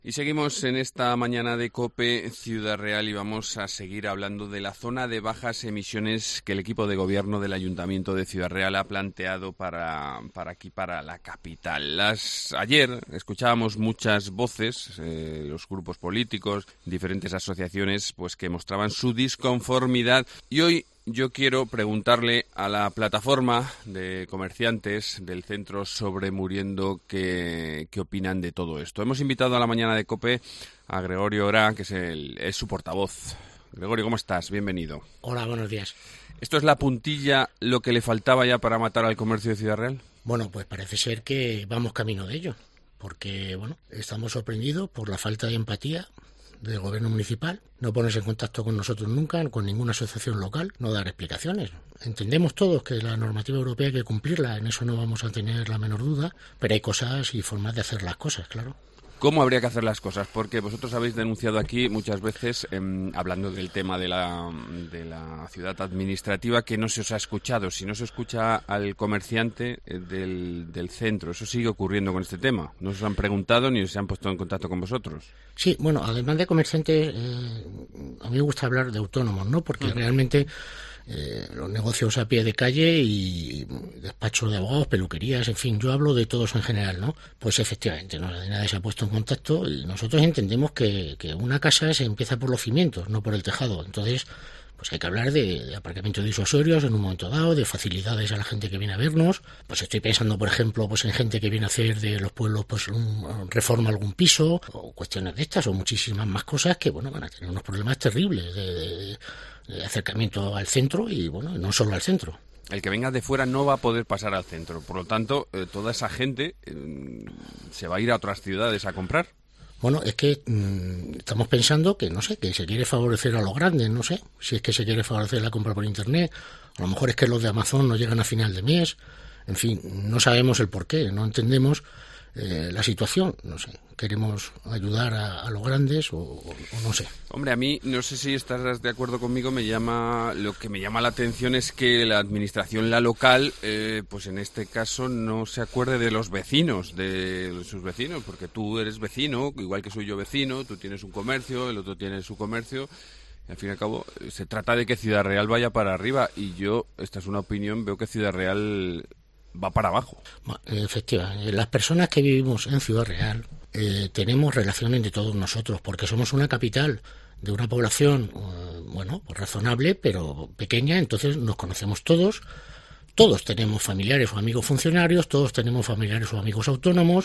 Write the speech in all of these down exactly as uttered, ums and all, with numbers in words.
Y seguimos en esta mañana de COPE Ciudad Real y vamos a seguir hablando de la zona de bajas emisiones que el equipo de gobierno del Ayuntamiento de Ciudad Real ha planteado para, para aquí, para la capital. Las, ayer escuchábamos muchas voces, eh, los grupos políticos, diferentes asociaciones, pues que mostraban su disconformidad, y hoy yo quiero preguntarle a la plataforma de comerciantes del centro Sobremuriendo qué, qué opinan de todo esto. Hemos invitado a la mañana de COPE a Gregorio Ora, que es, el, es su portavoz. Gregorio, ¿cómo estás? Bienvenido. Hola, buenos días. ¿Esto es la puntilla, lo que le faltaba ya para matar al comercio de Ciudad Real? Bueno, pues parece ser que vamos camino de ello, porque bueno, estamos sorprendidos por la falta de empatía del gobierno municipal, no ponerse en contacto con nosotros nunca, con ninguna asociación local, no dar explicaciones. Entendemos todos que la normativa europea hay que cumplirla, en eso no vamos a tener la menor duda, pero hay cosas y formas de hacer las cosas, claro. ¿Cómo habría que hacer las cosas? Porque vosotros habéis denunciado aquí muchas veces, eh, hablando del tema de la, de la ciudad administrativa, que no se os ha escuchado. Si no se escucha al comerciante eh, del, del centro, eso sigue ocurriendo con este tema. No os han preguntado ni se han puesto en contacto con vosotros. Sí, bueno, además de comerciantes, eh, a mí me gusta hablar de autónomos, ¿no? Porque uh-huh. realmente eh, los negocios a pie de calle y despachos de abogados, peluquerías, en fin, yo hablo de todos en general, ¿no? Pues efectivamente, ¿no? Nadie se ha puesto en contacto y nosotros entendemos que, que una casa se empieza por los cimientos, no por el tejado. Entonces, pues hay que hablar de, de aparcamiento disuasorios en un momento dado, de facilidades a la gente que viene a vernos. Pues estoy pensando, por ejemplo, pues en gente que viene a hacer de los pueblos pues un, reforma algún piso, o cuestiones de estas, o muchísimas más cosas que, bueno, van a tener unos problemas terribles de, de, de acercamiento al centro y, bueno, no solo al centro. El que venga de fuera no va a poder pasar al centro, por lo tanto, eh, toda esa gente eh, se va a ir a otras ciudades a comprar. Bueno, es que mmm, estamos pensando que, no sé, que se quiere favorecer a los grandes, no sé, si es que se quiere favorecer la compra por internet, a lo mejor es que los de Amazon no llegan a final de mes, en fin, no sabemos el porqué, no entendemos eh, la situación, no sé, queremos ayudar a, a los grandes o, o, o no sé. Hombre, a mí, no sé si estás de acuerdo conmigo, me llama lo que me llama la atención es que la administración, la local, eh, pues en este caso no se acuerde de los vecinos, de sus vecinos, porque tú eres vecino, igual que soy yo vecino, tú tienes un comercio, el otro tiene su comercio, y al fin y al cabo se trata de que Ciudad Real vaya para arriba, y yo, esta es una opinión, veo que Ciudad Real va para abajo. Efectivamente, las personas que vivimos en Ciudad Real eh, tenemos relación entre todos nosotros, porque somos una capital de una población, eh, bueno, pues razonable, pero pequeña, entonces nos conocemos todos, todos tenemos familiares o amigos funcionarios, todos tenemos familiares o amigos autónomos,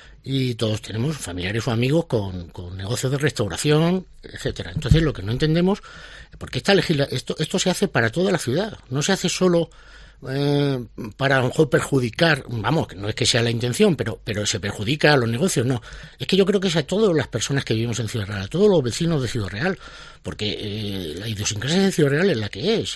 y todos tenemos familiares o amigos con, con negocios de restauración, etcétera. Entonces lo que no entendemos, porque esta legisla- esto, esto se hace para toda la ciudad, no se hace solo Eh, para a lo mejor perjudicar, vamos, que no es que sea la intención, pero pero se perjudica a los negocios, no. Es que yo creo que es a todas las personas que vivimos en Ciudad Real, a todos los vecinos de Ciudad Real, porque eh, la idiosincrasia de Ciudad Real es la que es.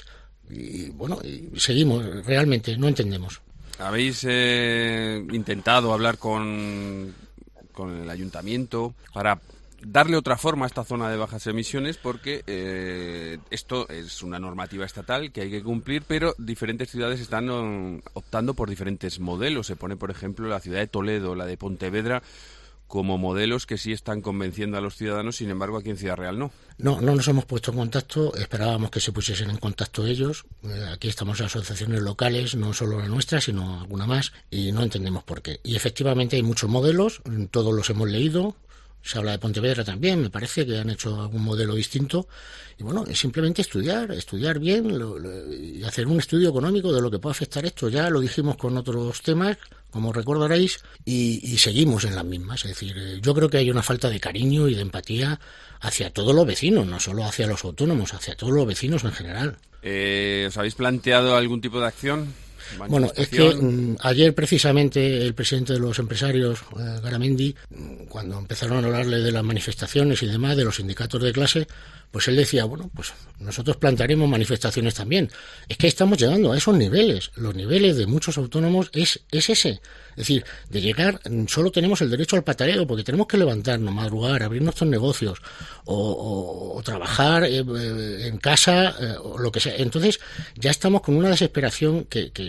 Y bueno, y seguimos, realmente no entendemos. ¿Habéis eh, intentado hablar con, con el ayuntamiento para darle otra forma a esta zona de bajas emisiones? Porque eh, esto es una normativa estatal que hay que cumplir, pero diferentes ciudades están um, optando por diferentes modelos. Se pone, por ejemplo, la ciudad de Toledo, la de Pontevedra, como modelos que sí están convenciendo a los ciudadanos, sin embargo aquí en Ciudad Real no. No, no nos hemos puesto en contacto, esperábamos que se pusiesen en contacto ellos. Eh, aquí estamos en asociaciones locales, no solo la nuestra, sino alguna más, y no entendemos por qué. Y efectivamente hay muchos modelos, todos los hemos leído. Se habla de Pontevedra también, me parece que han hecho algún modelo distinto. Y bueno, es simplemente estudiar, estudiar bien lo, lo, y hacer un estudio económico de lo que puede afectar esto. Ya lo dijimos con otros temas, como recordaréis, y, y seguimos en las mismas. Es decir, yo creo que hay una falta de cariño y de empatía hacia todos los vecinos, no solo hacia los autónomos, hacia todos los vecinos en general. Eh, ¿Os habéis planteado algún tipo de acción? Bueno, es que mm, ayer precisamente el presidente de los empresarios, eh, Garamendi, cuando empezaron a hablarle de las manifestaciones y demás, de los sindicatos de clase, pues él decía, bueno, pues nosotros plantearemos manifestaciones también. Es que estamos llegando a esos niveles. Los niveles de muchos autónomos es, es ese. Es decir, de llegar, solo tenemos el derecho al pataleo, porque tenemos que levantarnos, madrugar, abrir nuestros negocios, o, o, o trabajar eh, en casa, eh, o lo que sea. Entonces, ya estamos con una desesperación que, que,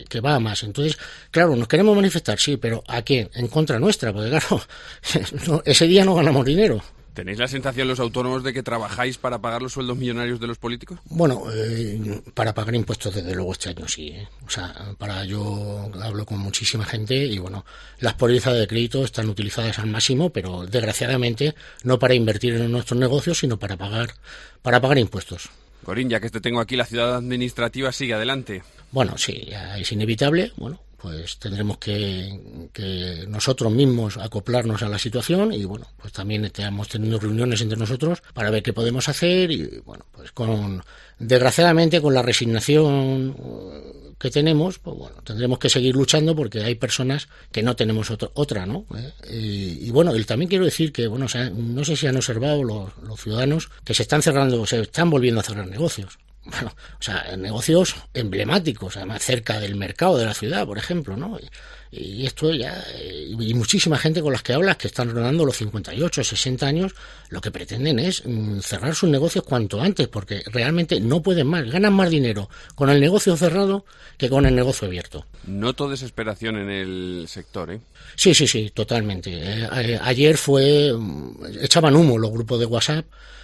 que va a más. Entonces, claro, nos queremos manifestar, sí, pero ¿a quién? En contra nuestra, porque claro, no, ese día no ganamos dinero. ¿Tenéis la sensación los autónomos de que trabajáis para pagar los sueldos millonarios de los políticos? Bueno, eh, para pagar impuestos desde luego este año sí. ¿eh? O sea, para yo hablo con muchísima gente y bueno, las pólizas de crédito están utilizadas al máximo, pero desgraciadamente no para invertir en nuestros negocios, sino para pagar, para pagar impuestos. Corín, ya que te tengo aquí, la ciudad administrativa sigue adelante. Bueno, sí, ya es inevitable, bueno. Pues tendremos que, que nosotros mismos acoplarnos a la situación y bueno, pues también estamos teniendo reuniones entre nosotros para ver qué podemos hacer y bueno, pues con desgraciadamente con la resignación que tenemos, pues bueno, tendremos que seguir luchando porque hay personas que no tenemos otro, otra, ¿no? ¿Eh? Y, y bueno, y también quiero decir que bueno, o sea, no sé si han observado los, los ciudadanos que se están cerrando, se están volviendo a cerrar negocios. Bueno, o sea, negocios emblemáticos, además cerca del mercado de la ciudad, por ejemplo, ¿no? Y, y esto ya, y muchísima gente con las que hablas que están rondando los cincuenta y ocho, sesenta años, lo que pretenden es mm, cerrar sus negocios cuanto antes, porque realmente no pueden más, ganan más dinero con el negocio cerrado que con el negocio abierto. Noto desesperación en el sector, ¿eh? Sí, sí, sí, totalmente. Eh, ayer fue, echaban humo los grupos de WhatsApp.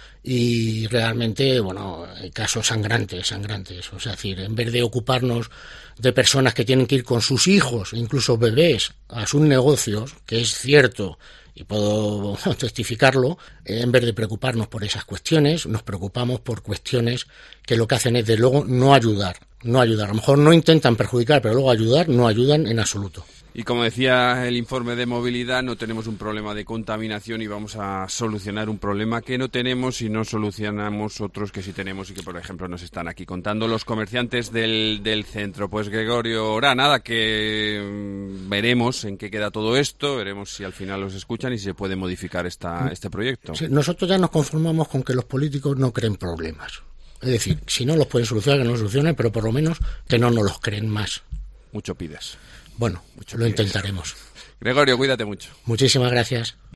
Y realmente, bueno, hay casos sangrantes, sangrantes. O sea, es decir, en vez de ocuparnos de personas que tienen que ir con sus hijos, incluso bebés, a sus negocios, que es cierto, y puedo testificarlo, en vez de preocuparnos por esas cuestiones, nos preocupamos por cuestiones que lo que hacen es, de luego, no ayudar. No ayudar. A lo mejor no intentan perjudicar, pero luego ayudar, no ayudan en absoluto. Y como decía el informe de movilidad, no tenemos un problema de contaminación y vamos a solucionar un problema que no tenemos y no solucionamos otros que sí tenemos y que, por ejemplo, nos están aquí contando los comerciantes del, del centro. Pues, Gregorio Orá, nada, que veremos en qué queda todo esto, veremos si al final los escuchan y si se puede modificar esta, este proyecto. Sí, nosotros ya nos conformamos con que los políticos no creen problemas. Es decir, si no los pueden solucionar, que no los solucionen, pero por lo menos que no nos los creen más. Mucho pides. Bueno, mucho lo pides. Intentaremos. Gregorio, cuídate mucho. Muchísimas gracias.